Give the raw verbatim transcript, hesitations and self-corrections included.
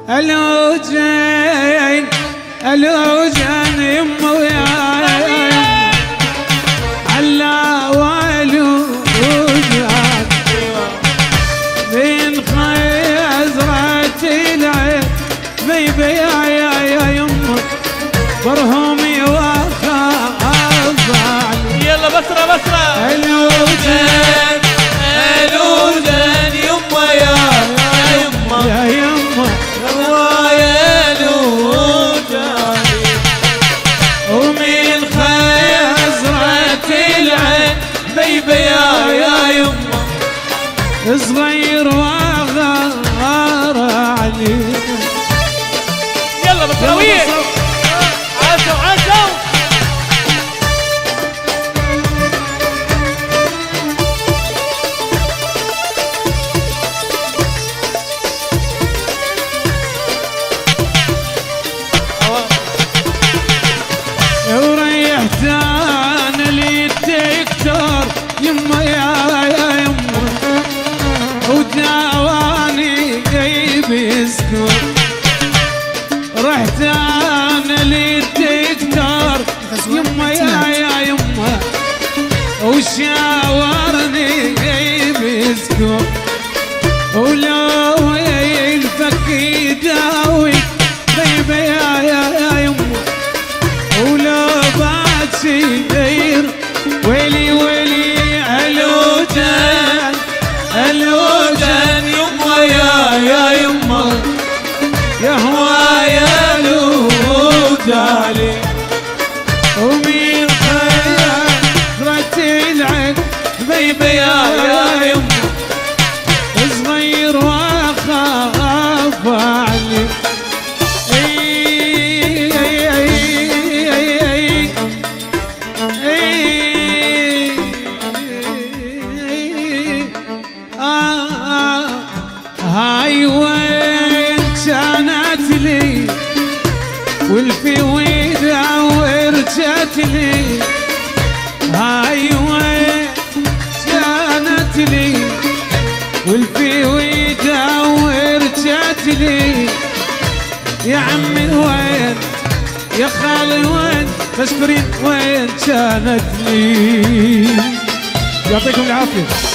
الوجين الوجين يمه وياي علا والوجان من خيزرة العين بيبي يا يمه برهمي وخافان. يلا بسرة بسرة. الوجين الوجين يمه يا يمه يا يمه يا الوجان ومن خيزرة العين بيبي يا يمه صغير وغار عليك. يلا بكراوية عاشوا عاشوا. وريحت انا لي الدكتور يما يا يما وداواني جايب يسكر. رحت انا للدكتور يما يا يا يما وشاورني جايب يسكر. ولو الفك يداوي بيبي يا يا يما ولو باتشير ويلي ويلي الوجان الوجان يمه يا يا يمه يا هوايا الوجان ومن خيرة العين بيبي يا يمه صغير واخاف علي. هاي وين كانت لي والفي ويدا ورجت لي. هاي وين كانت لي والفي ويدا ورجت لي. يا عمي وين يا خالي وين تشكرين وين كانت لي. يعطيكم العافية.